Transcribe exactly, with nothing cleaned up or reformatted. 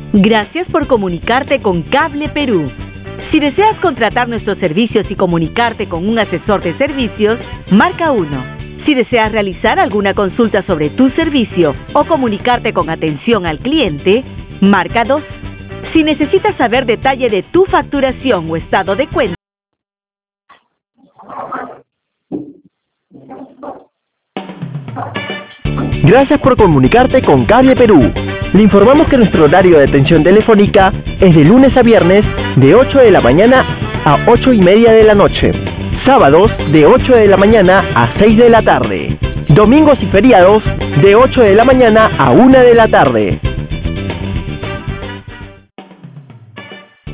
Gracias por comunicarte con Cable Perú. Si deseas contratar nuestros servicios y comunicarte con un asesor de servicios, marca uno. Si deseas realizar alguna consulta sobre tu servicio o comunicarte con atención al cliente, marca dos. Si necesitas saber detalle de tu facturación o estado de cuenta, Gracias por comunicarte con Cable Perú. Le informamos que nuestro horario de atención telefónica es de lunes a viernes de ocho de la mañana a ocho y media de la noche. Sábados de ocho de la mañana a seis de la tarde. Domingos y feriados de ocho de la mañana a una de la tarde.